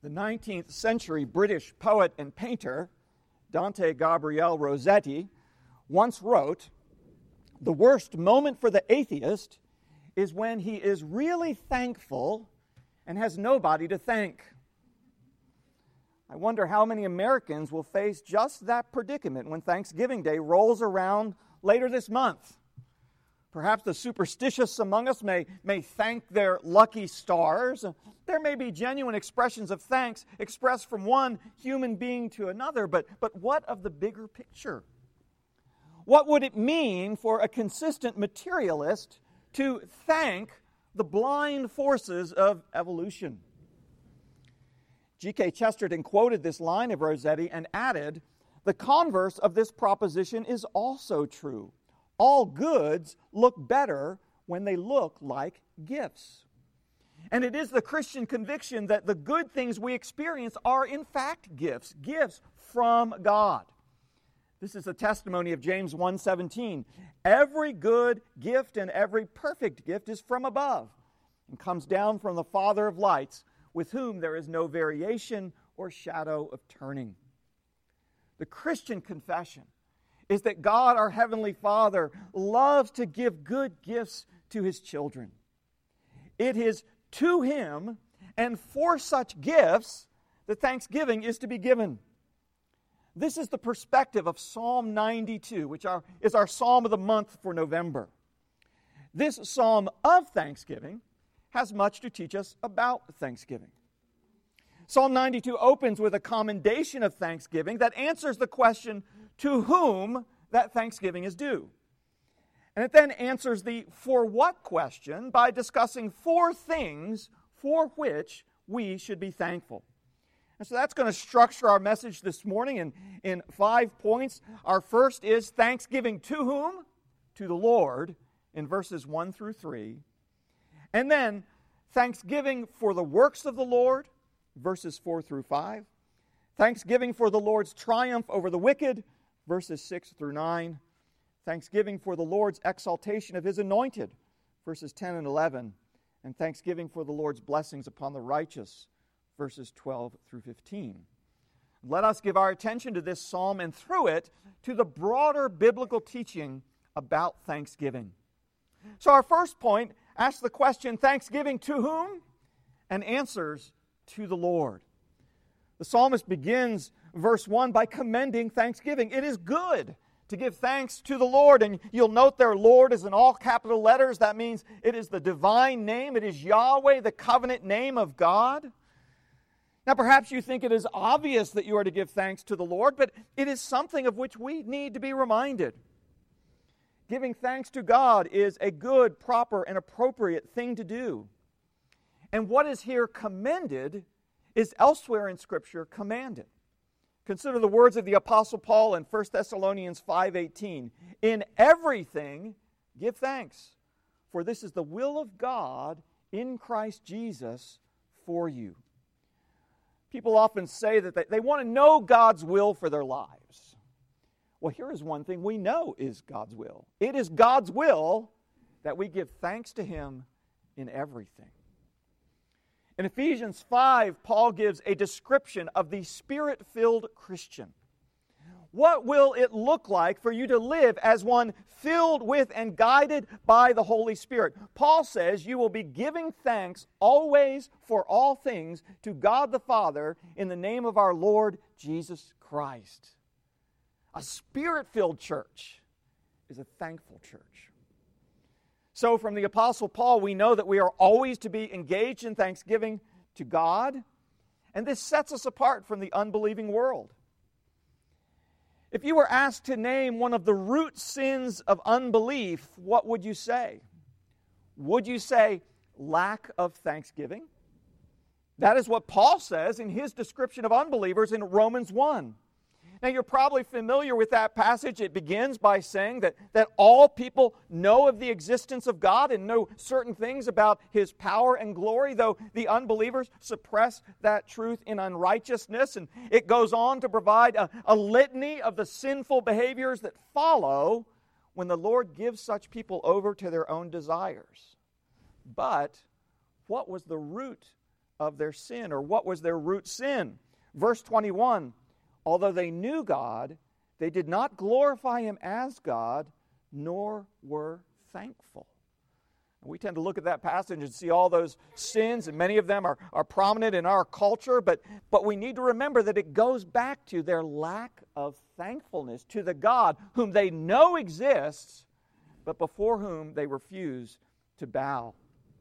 The 19th century British poet and painter, Dante Gabriel Rossetti, once wrote, "The worst moment for the atheist is when he is really thankful and has nobody to thank." I wonder how many Americans will face just that predicament when Thanksgiving Day rolls around later this month. Perhaps the superstitious among us may thank their lucky stars. There may be genuine expressions of thanks expressed from one human being to another, but what of the bigger picture? What would it mean for a consistent materialist to thank the blind forces of evolution? G.K. Chesterton quoted this line of Rossetti and added, "The converse of this proposition is also true. All goods look better when they look like gifts." And it is the Christian conviction that the good things we experience are in fact gifts from God. This is a testimony of James 1:17. "Every good gift and every perfect gift is from above and comes down from the Father of lights, with whom there is no variation or shadow of turning." The Christian confession is that God, our Heavenly Father, loves to give good gifts to His children. It is to Him and for such gifts that thanksgiving is to be given. This is the perspective of Psalm 92, which is our psalm of the month for November. This psalm of thanksgiving has much to teach us about thanksgiving. Psalm 92 opens with a commendation of thanksgiving that answers the question to whom that thanksgiving is due. And it then answers the "for what" question by discussing 4 things for which we should be thankful. And so that's going to structure our message this morning in 5 points. Our first is thanksgiving to whom? To the Lord, in verses 1 through 3. And then thanksgiving for the works of the Lord, verses 4 through 5. Thanksgiving for the Lord's triumph over the wicked, verses 6 through 9. Thanksgiving for the Lord's exaltation of His anointed, verses 10 and 11. And thanksgiving for the Lord's blessings upon the righteous, verses 12 through 15. Let us give our attention to this psalm and through it to the broader biblical teaching about thanksgiving. So our first point asks the question, thanksgiving to whom? And answers, to the Lord. The psalmist begins verse 1 by commending thanksgiving. It is good to give thanks to the Lord. And you'll note there, Lord is in all capital letters. That means it is the divine name. It is Yahweh, the covenant name of God. Now, perhaps you think it is obvious that you are to give thanks to the Lord, but it is something of which we need to be reminded. Giving thanks to God is a good, proper, and appropriate thing to do. And what is here commended is elsewhere in Scripture commanded. Consider the words of the Apostle Paul in 1 Thessalonians 5:18. "In everything give thanks, for this is the will of God in Christ Jesus for you." People often say that they want to know God's will for their lives. Well, here is one thing we know is God's will. It is God's will that we give thanks to Him in everything. In Ephesians 5, Paul gives a description of the Spirit-filled Christian. What will it look like for you to live as one filled with and guided by the Holy Spirit? Paul says you will be giving thanks always for all things to God the Father in the name of our Lord Jesus Christ. A Spirit-filled church is a thankful church. So from the Apostle Paul, we know that we are always to be engaged in thanksgiving to God, and this sets us apart from the unbelieving world. If you were asked to name one of the root sins of unbelief, what would you say? Would you say lack of thanksgiving? That is what Paul says in his description of unbelievers in Romans 1. Now, you're probably familiar with that passage. It begins by saying that all people know of the existence of God and know certain things about His power and glory, though the unbelievers suppress that truth in unrighteousness. And it goes on to provide a litany of the sinful behaviors that follow when the Lord gives such people over to their own desires. But what was the root of their sin, or what was their root sin? Verse 21, although they knew God, they did not glorify Him as God, nor were thankful. We tend to look at that passage and see all those sins, and many of them are prominent in our culture, but we need to remember that it goes back to their lack of thankfulness to the God whom they know exists, but before whom they refuse to bow.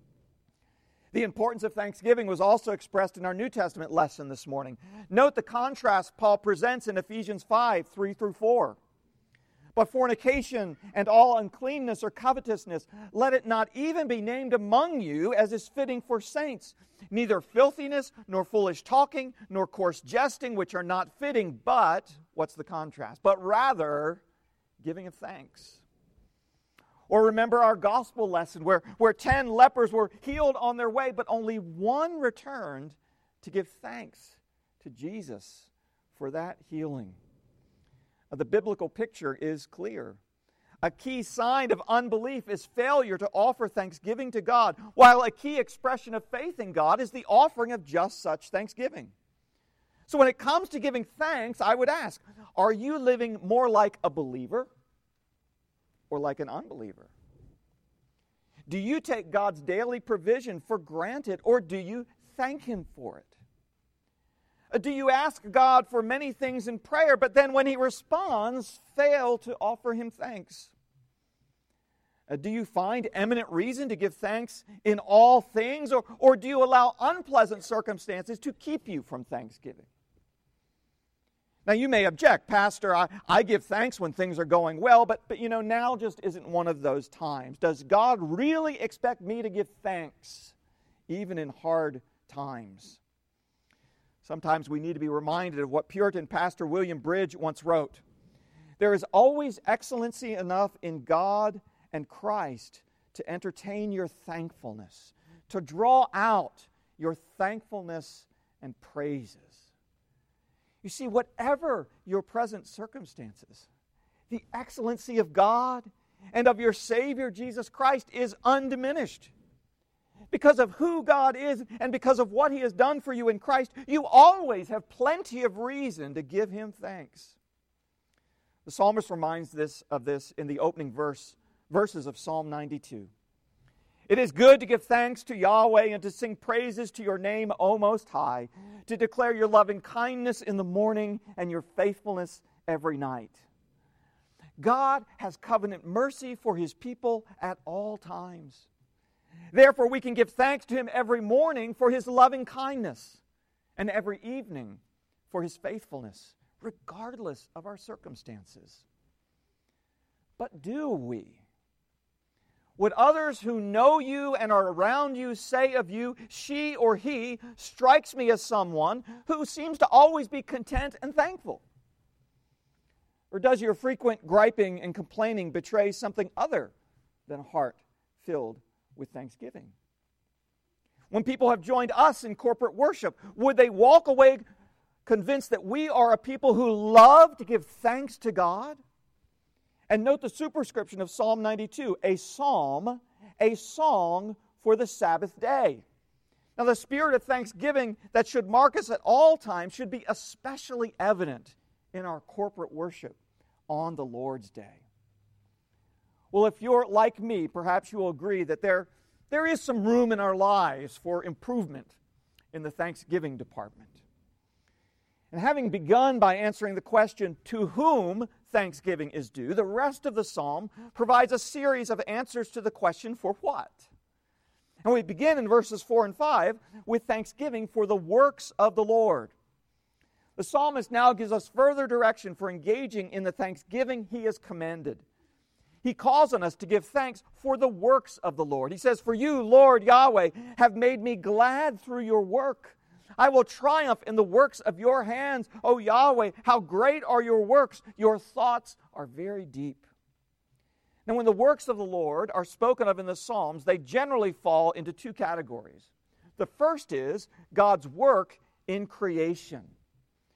The importance of thanksgiving was also expressed in our New Testament lesson this morning. Note the contrast Paul presents in Ephesians 5, 3 through 4. But fornication and all uncleanness or covetousness, let it not even be named among you as is fitting for saints. Neither filthiness, nor foolish talking, nor coarse jesting, which are not fitting, but, what's the contrast? But rather, giving of thanks. Or remember our gospel lesson where 10 lepers were healed on their way, but only one returned to give thanks to Jesus for that healing. The biblical picture is clear. A key sign of unbelief is failure to offer thanksgiving to God, while a key expression of faith in God is the offering of just such thanksgiving. So when it comes to giving thanks, I would ask, are you living more like a believer or like an unbeliever? Do you take God's daily provision for granted, or do you thank Him for it? Do you ask God for many things in prayer, but then when He responds, fail to offer Him thanks? Do you find eminent reason to give thanks in all things, or do you allow unpleasant circumstances to keep you from thanksgiving? Now you may object, Pastor, I give thanks when things are going well, but now just isn't one of those times. Does God really expect me to give thanks even in hard times? Sometimes we need to be reminded of what Puritan pastor William Bridge once wrote. There is always excellency enough in God and Christ to entertain your thankfulness, to draw out your thankfulness and praises. You see, whatever your present circumstances, the excellency of God and of your Savior Jesus Christ is undiminished. Because of who God is and because of what He has done for you in Christ, you always have plenty of reason to give Him thanks. The psalmist reminds of this in the opening verses of Psalm 92. It is good to give thanks to Yahweh and to sing praises to your name, O Most High, to declare your loving kindness in the morning and your faithfulness every night. God has covenant mercy for His people at all times. Therefore, we can give thanks to Him every morning for His loving kindness and every evening for His faithfulness, regardless of our circumstances. But do we? Would others who know you and are around you say of you, she or he strikes me as someone who seems to always be content and thankful? Or does your frequent griping and complaining betray something other than a heart filled with thanksgiving? When people have joined us in corporate worship, would they walk away convinced that we are a people who love to give thanks to God? And note the superscription of Psalm 92, a psalm, a song for the Sabbath day. Now the spirit of thanksgiving that should mark us at all times should be especially evident in our corporate worship on the Lord's Day. Well, if you're like me, perhaps you will agree that there is some room in our lives for improvement in the thanksgiving department. And having begun by answering the question, to whom thanksgiving is due, the rest of the psalm provides a series of answers to the question, for what? And we begin in verses 4 and 5 with thanksgiving for the works of the Lord. The psalmist now gives us further direction for engaging in the thanksgiving he has commanded. He calls on us to give thanks for the works of the Lord. He says, for you, Lord Yahweh, have made me glad through your work. I will triumph in the works of your hands. O Yahweh, how great are your works. Your thoughts are very deep. Now, when the works of the Lord are spoken of in the Psalms, they generally fall into two categories. The first is God's work in creation.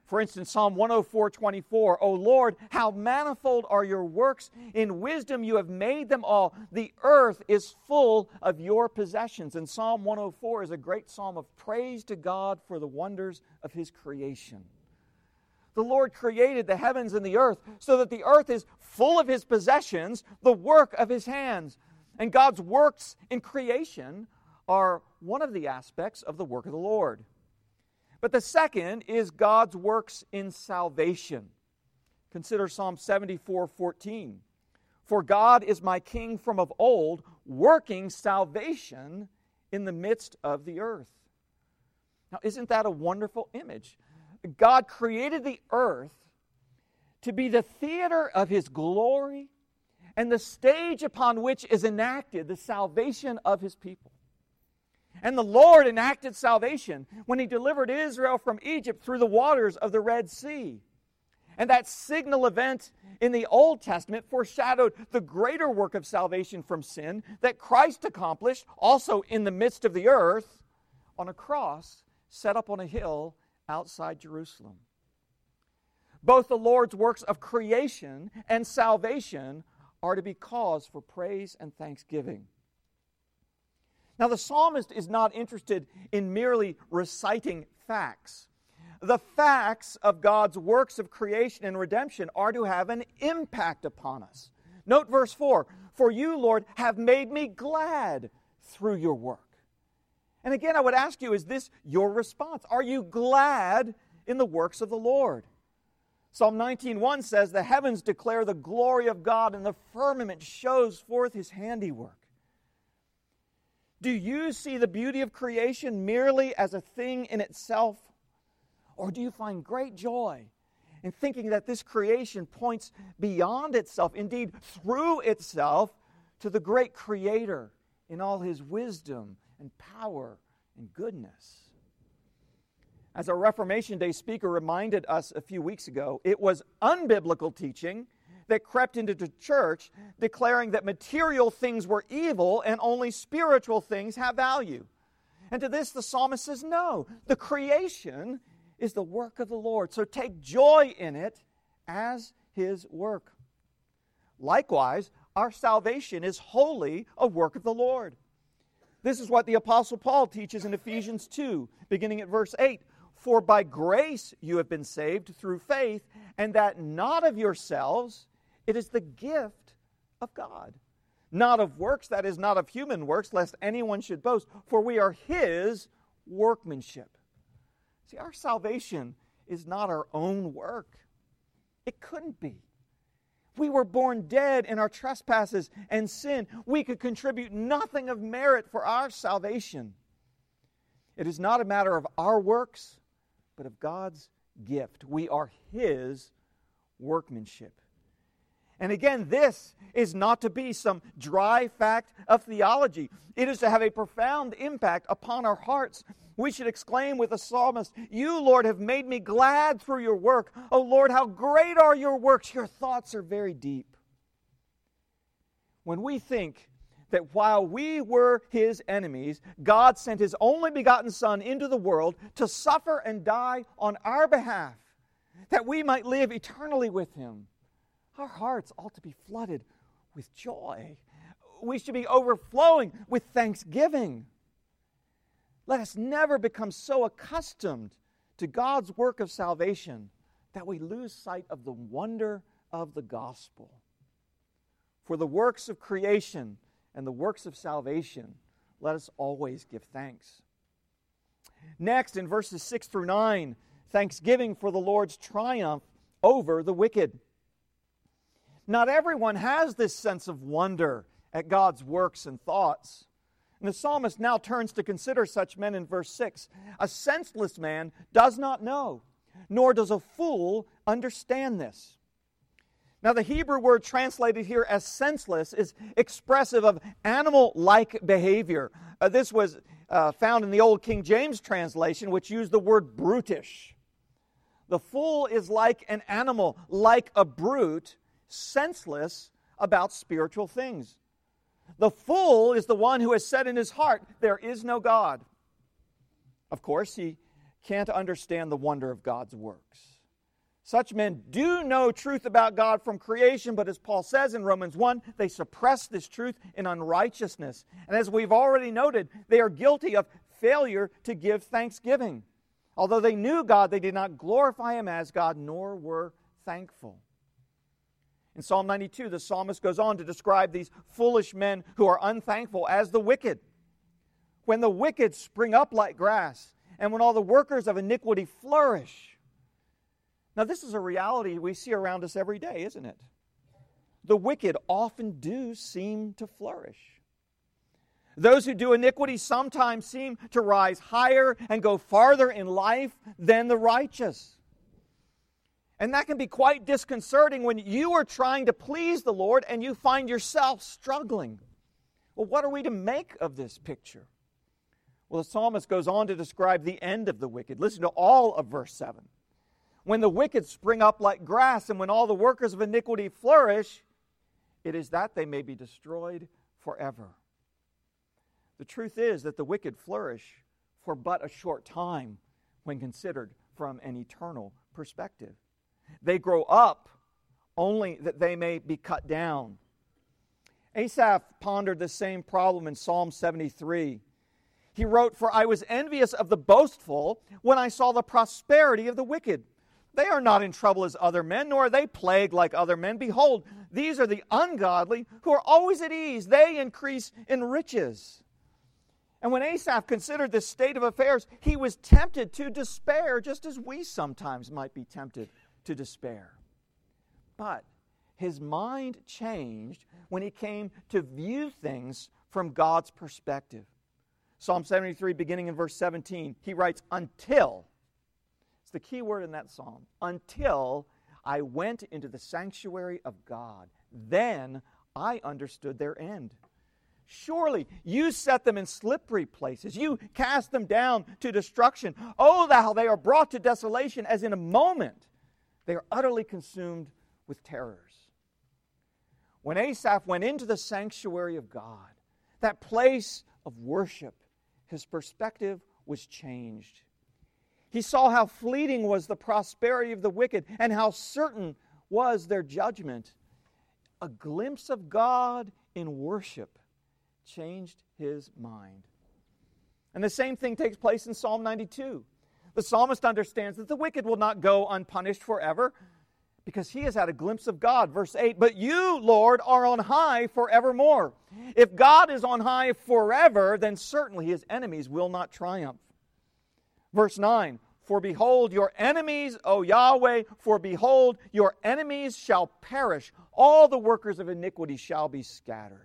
For instance, Psalm 104:24, O Lord, how manifold are your works. In wisdom you have made them all. The earth is full of your possessions. And Psalm 104 is a great psalm of praise to God for the wonders of His creation. The Lord created the heavens and the earth so that the earth is full of His possessions, the work of His hands. And God's works in creation are one of the aspects of the work of the Lord. But the second is God's works in salvation. Consider Psalm 74:14. For God is my King from of old, working salvation in the midst of the earth. Now, isn't that a wonderful image? God created the earth to be the theater of His glory and the stage upon which is enacted the salvation of His people. And the Lord enacted salvation when He delivered Israel from Egypt through the waters of the Red Sea. And that signal event in the Old Testament foreshadowed the greater work of salvation from sin that Christ accomplished also in the midst of the earth on a cross set up on a hill outside Jerusalem. Both the Lord's works of creation and salvation are to be cause for praise and thanksgiving. Now, the psalmist is not interested in merely reciting facts. The facts of God's works of creation and redemption are to have an impact upon us. Note verse 4, For you, Lord, have made me glad through your work. And again, I would ask you, is this your response? Are you glad in the works of the Lord? Psalm 19:1 says, The heavens declare the glory of God, and the firmament shows forth His handiwork. Do you see the beauty of creation merely as a thing in itself? Or do you find great joy in thinking that this creation points beyond itself, indeed through itself, to the great Creator in all His wisdom and power and goodness? As our Reformation Day speaker reminded us a few weeks ago, it was unbiblical teaching that crept into the church declaring that material things were evil and only spiritual things have value. And to this the psalmist says, no, the creation is the work of the Lord, so take joy in it as His work. Likewise, our salvation is wholly a work of the Lord. This is what the Apostle Paul teaches in Ephesians 2, beginning at verse 8. For by grace you have been saved through faith, and that not of yourselves, it is the gift of God. Not of works, that is, not of human works, lest anyone should boast, for we are His workmanship. See, our salvation is not our own work. It couldn't be. We were born dead in our trespasses and sin. We could contribute nothing of merit for our salvation. It is not a matter of our works, but of God's gift. We are His workmanship. And again, this is not to be some dry fact of theology. It is to have a profound impact upon our hearts. We should exclaim with the psalmist, You, Lord, have made me glad through your work. O Lord, how great are your works. Your thoughts are very deep. When we think that while we were His enemies, God sent His only begotten Son into the world to suffer and die on our behalf, that we might live eternally with Him, our hearts ought to be flooded with joy. We should be overflowing with thanksgiving. Let us never become so accustomed to God's work of salvation that we lose sight of the wonder of the gospel. For the works of creation and the works of salvation, let us always give thanks. Next, in verses 6 through 9, thanksgiving for the Lord's triumph over the wicked. Not everyone has this sense of wonder at God's works and thoughts. And the psalmist now turns to consider such men in verse 6. A senseless man does not know, nor does a fool understand this. Now, the Hebrew word translated here as senseless is expressive of animal-like behavior. This was found in the Old King James translation, which used the word brutish. The fool is like an animal, like a brute, senseless about spiritual things. The fool is the one who has said in his heart, there is no God. Of course, he can't understand the wonder of God's works. Such men do know truth about God from creation, but as Paul says in Romans 1, they suppress this truth in unrighteousness. And as we've already noted, they are guilty of failure to give thanksgiving. Although they knew God, they did not glorify Him as God, nor were thankful. In Psalm 92, the psalmist goes on to describe these foolish men who are unthankful as the wicked. When the wicked spring up like grass, and when all the workers of iniquity flourish. Now, this is a reality we see around us every day, isn't it? The wicked often do seem to flourish. Those who do iniquity sometimes seem to rise higher and go farther in life than the righteous. And that can be quite disconcerting when you are trying to please the Lord and you find yourself struggling. Well, what are we to make of this picture? Well, the psalmist goes on to describe the end of the wicked. Listen to all of verse 7. When the wicked spring up like grass, and when all the workers of iniquity flourish, it is that they may be destroyed forever. The truth is that the wicked flourish for but a short time when considered from an eternal perspective. They grow up only that they may be cut down. Asaph pondered the same problem in Psalm 73. He wrote, "For I was envious of the boastful when I saw the prosperity of the wicked. They are not in trouble as other men, nor are they plagued like other men. Behold, these are the ungodly who are always at ease. They increase in riches." And when Asaph considered this state of affairs, he was tempted to despair, just as we sometimes might be tempted to despair. But his mind changed when he came to view things from God's perspective. Psalm 73, beginning in verse 17, he writes, "Until," it's the key word in that psalm, "until I went into the sanctuary of God, then I understood their end. Surely you set them in slippery places. You cast them down to destruction. Oh, thou, they are brought to desolation as in a moment. They are utterly consumed with terrors." When Asaph went into the sanctuary of God, that place of worship, his perspective was changed. He saw how fleeting was the prosperity of the wicked and how certain was their judgment. A glimpse of God in worship changed his mind. And the same thing takes place in Psalm 92. The psalmist understands that the wicked will not go unpunished forever because he has had a glimpse of God. Verse 8, "But you, Lord, are on high forevermore." If God is on high forever, then certainly his enemies will not triumph. Verse 9, "For behold, your enemies, O Yahweh, for behold, your enemies shall perish. All the workers of iniquity shall be scattered."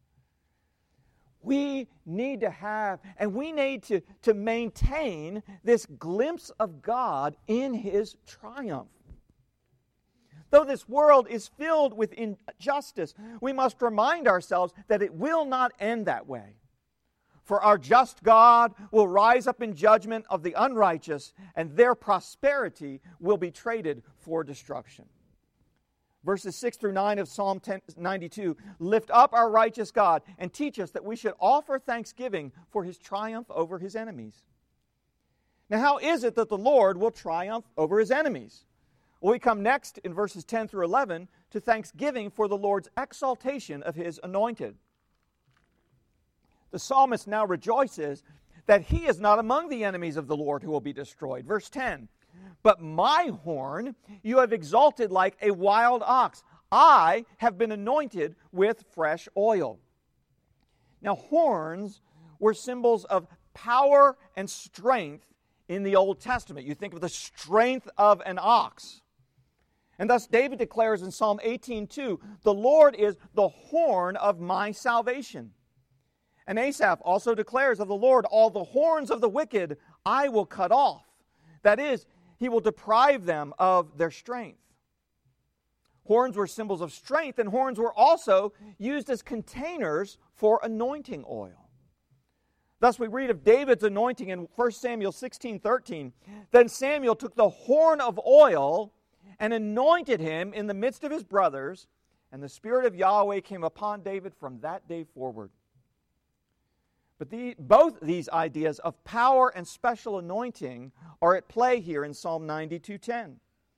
We need to have, and we need to maintain this glimpse of God in His triumph. Though this world is filled with injustice, we must remind ourselves that it will not end that way. For our just God will rise up in judgment of the unrighteous, and their prosperity will be traded for destruction. Verses 6 through 9 of Psalm 92 lift up our righteous God and teach us that we should offer thanksgiving for His triumph over His enemies. Now, how is it that the Lord will triumph over His enemies? Well, we come next in verses 10 through 11 to thanksgiving for the Lord's exaltation of His anointed. The psalmist now rejoices that he is not among the enemies of the Lord who will be destroyed. Verse 10, "But my horn you have exalted like a wild ox. I have been anointed with fresh oil." Now, horns were symbols of power and strength in the Old Testament. You think of the strength of an ox. And thus David declares in Psalm 18:2, "The Lord is the horn of my salvation." And Asaph also declares of the Lord, "All the horns of the wicked I will cut off." That is, He will deprive them of their strength. Horns were symbols of strength, and horns were also used as containers for anointing oil. Thus we read of David's anointing in 1 Samuel 16:13. "Then Samuel took the horn of oil and anointed him in the midst of his brothers, and the Spirit of Yahweh came upon David from that day forward." But both these ideas of power and special anointing are at play here in Psalm 92:10.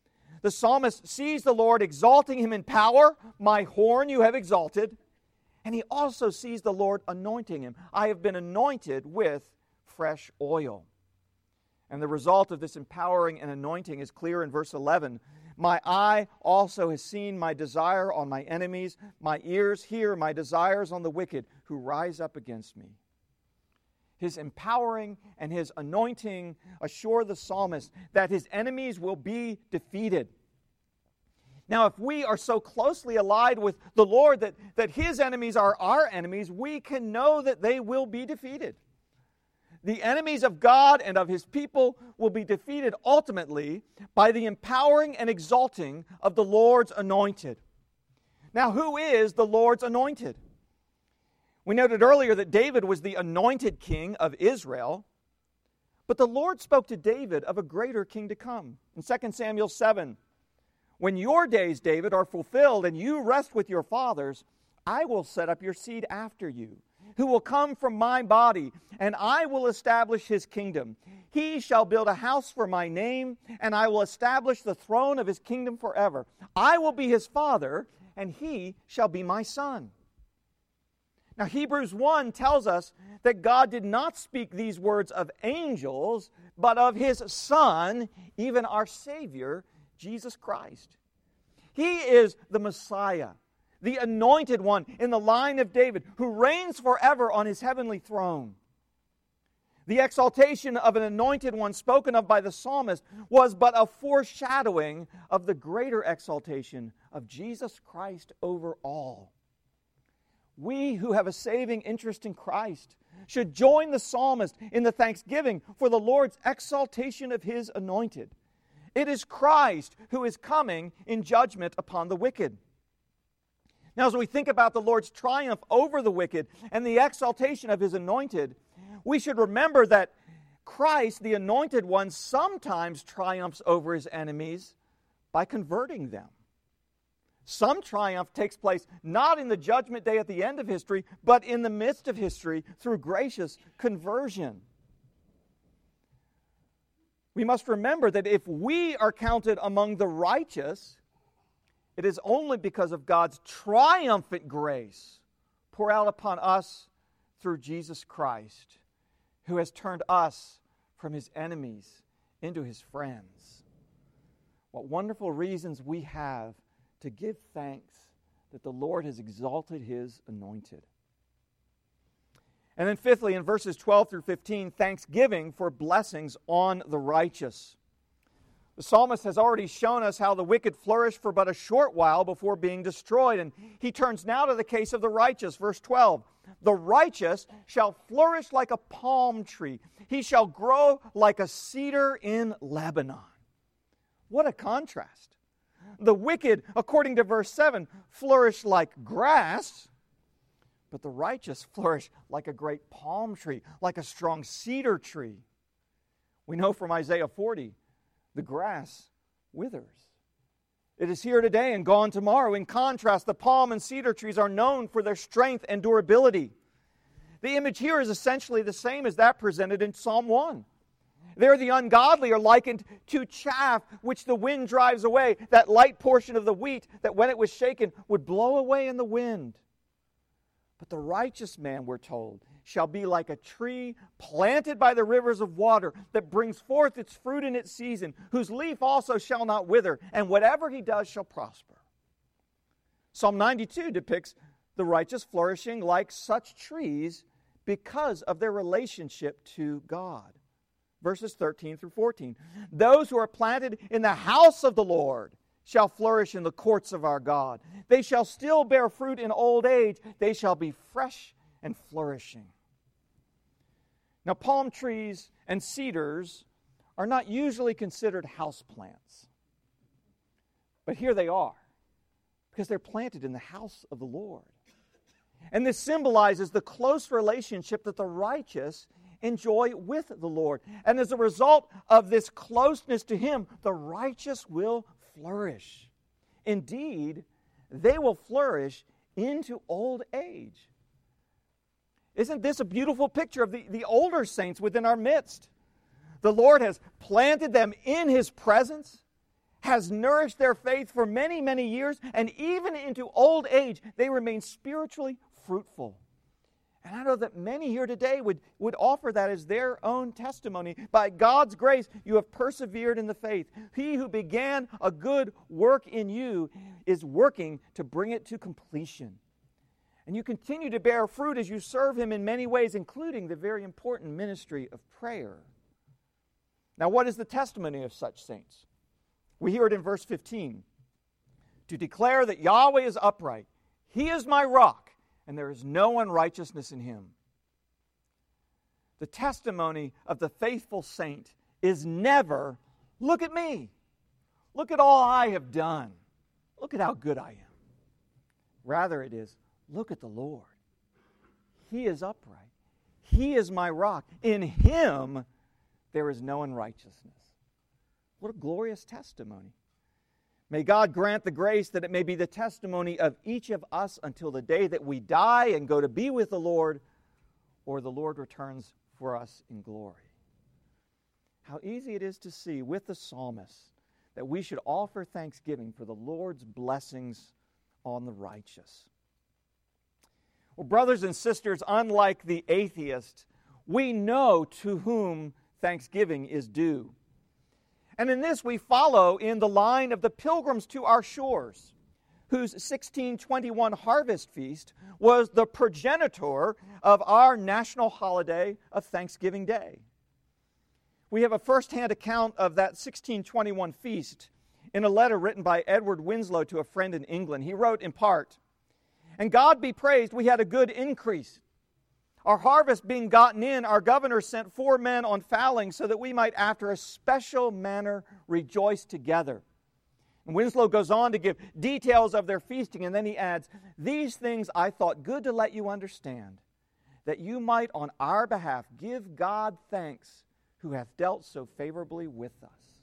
The psalmist sees the Lord exalting him in power. My horn you have exalted. And he also sees the Lord anointing him. I have been anointed with fresh oil. And the result of this empowering and anointing is clear in verse 11. My eye also has seen my desire on my enemies. My ears hear my desires on the wicked who rise up against me. His empowering and his anointing assure the psalmist that his enemies will be defeated. Now, if we are so closely allied with the Lord that his enemies are our enemies, we can know that they will be defeated. The enemies of God and of his people will be defeated ultimately by the empowering and exalting of the Lord's anointed. Now, who is the Lord's anointed? We noted earlier that David was the anointed king of Israel, but the Lord spoke to David of a greater king to come. In 2 Samuel 7, when your days, David, are fulfilled and you rest with your fathers, I will set up your seed after you, who will come from my body, and I will establish his kingdom. He shall build a house for my name, and I will establish the throne of his kingdom forever. I will be his father, and he shall be my son. Now, Hebrews 1 tells us that God did not speak these words of angels, but of his Son, even our Savior, Jesus Christ. He is the Messiah, the anointed one in the line of David, who reigns forever on his heavenly throne. The exaltation of an anointed one spoken of by the psalmist was but a foreshadowing of the greater exaltation of Jesus Christ over all. We who have a saving interest in Christ should join the psalmist in the thanksgiving for the Lord's exaltation of his anointed. It is Christ who is coming in judgment upon the wicked. Now, as we think about the Lord's triumph over the wicked and the exaltation of his anointed, we should remember that Christ, the anointed one, sometimes triumphs over his enemies by converting them. Some triumph takes place not in the judgment day at the end of history, but in the midst of history through gracious conversion. We must remember that if we are counted among the righteous, it is only because of God's triumphant grace poured out upon us through Jesus Christ, who has turned us from his enemies into his friends. What wonderful reasons we have to give thanks that the Lord has exalted his anointed. And then fifthly, in verses 12 through 15, thanksgiving for blessings on the righteous. The psalmist has already shown us how the wicked flourish for but a short while before being destroyed. And he turns now to the case of the righteous. Verse 12, the righteous shall flourish like a palm tree. He shall grow like a cedar in Lebanon. What a contrast. The wicked, according to verse 7, flourish like grass, but the righteous flourish like a great palm tree, like a strong cedar tree. We know from Isaiah 40, the grass withers. It is here today and gone tomorrow. In contrast, the palm and cedar trees are known for their strength and durability. The image here is essentially the same as that presented in Psalm 1. There the ungodly are likened to chaff which the wind drives away, that light portion of the wheat that when it was shaken would blow away in the wind. But the righteous man, we're told, shall be like a tree planted by the rivers of water that brings forth its fruit in its season, whose leaf also shall not wither, and whatever he does shall prosper. Psalm 92 depicts the righteous flourishing like such trees because of their relationship to God. Verses 13 through 14. Those who are planted in the house of the Lord shall flourish in the courts of our God. They shall still bear fruit in old age. They shall be fresh and flourishing. Now, palm trees and cedars are not usually considered house plants. But here they are, because they're planted in the house of the Lord. And this symbolizes the close relationship that the righteous enjoy with the Lord. And as a result of this closeness to him, the righteous will flourish. Indeed, they will flourish into old age. Isn't this a beautiful picture of the older saints within our midst? The Lord has planted them in his presence, has nourished their faith for many, many years, and even into old age, they remain spiritually fruitful. And I know that many here today would offer that as their own testimony. By God's grace, you have persevered in the faith. He who began a good work in you is working to bring it to completion. And you continue to bear fruit as you serve Him in many ways, including the very important ministry of prayer. Now, what is the testimony of such saints? We hear it in verse 15. To declare that Yahweh is upright, He is my rock, and there is no unrighteousness in Him. The testimony of the faithful saint is never, look at me. Look at all I have done. Look at how good I am. Rather it is, look at the Lord. He is upright. He is my rock. In Him there is no unrighteousness. What a glorious testimony. May God grant the grace that it may be the testimony of each of us until the day that we die and go to be with the Lord, or the Lord returns for us in glory. How easy it is to see with the psalmist that we should offer thanksgiving for the Lord's blessings on the righteous. Well, brothers and sisters, unlike the atheist, we know to whom thanksgiving is due. And in this we follow in the line of the pilgrims to our shores, whose 1621 harvest feast was the progenitor of our national holiday of Thanksgiving Day. We have a first-hand account of that 1621 feast in a letter written by Edward Winslow to a friend in England. He wrote in part, "And God be praised, we had a good increase. Our harvest being gotten in, our governor sent 4 men on fowling so that we might after a special manner rejoice together." And Winslow goes on to give details of their feasting, and then he adds, "These things I thought good to let you understand, that you might on our behalf give God thanks who hath dealt so favorably with us."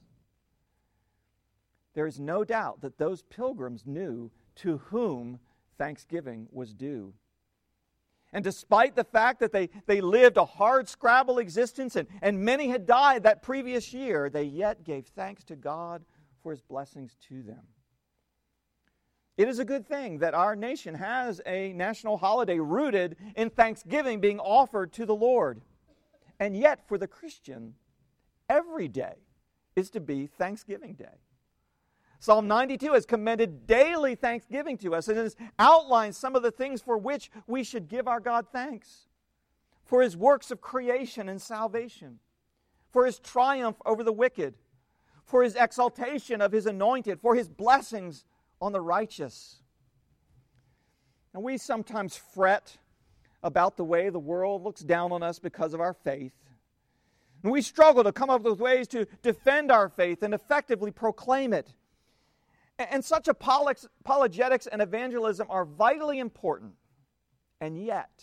There is no doubt that those pilgrims knew to whom thanksgiving was due. And despite the fact that they lived a hard-scrabble existence and many had died that previous year, they yet gave thanks to God for His blessings to them. It is a good thing that our nation has a national holiday rooted in thanksgiving being offered to the Lord. And yet, for the Christian, every day is to be Thanksgiving Day. Psalm 92 has commended daily thanksgiving to us and has outlined some of the things for which we should give our God thanks. For His works of creation and salvation, for His triumph over the wicked, for His exaltation of His anointed, for His blessings on the righteous. And we sometimes fret about the way the world looks down on us because of our faith. And we struggle to come up with ways to defend our faith and effectively proclaim it. And such apologetics and evangelism are vitally important. And yet,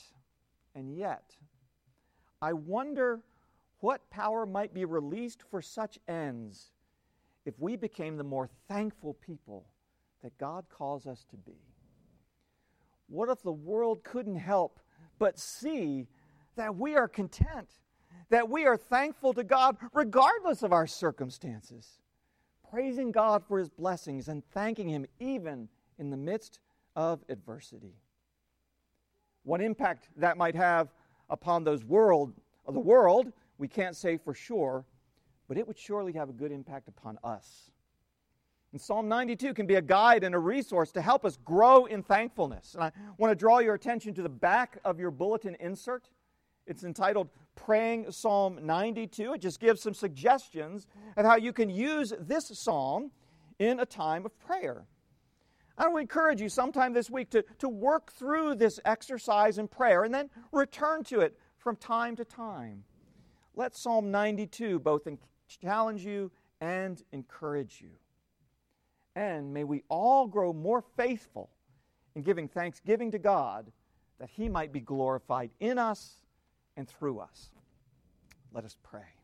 I wonder what power might be released for such ends if we became the more thankful people that God calls us to be. What if the world couldn't help but see that we are content, that we are thankful to God regardless of our circumstances, praising God for His blessings and thanking Him even in the midst of adversity? What impact that might have upon the world, we can't say for sure, but it would surely have a good impact upon us. And Psalm 92 can be a guide and a resource to help us grow in thankfulness. And I want to draw your attention to the back of your bulletin insert. It's entitled Praying Psalm 92. It just gives some suggestions of how you can use this psalm in a time of prayer. I would encourage you sometime this week to work through this exercise in prayer and then return to it from time to time. Let Psalm 92 both challenge you and encourage you. And may we all grow more faithful in giving thanksgiving to God, that He might be glorified in us and through us. Let us pray.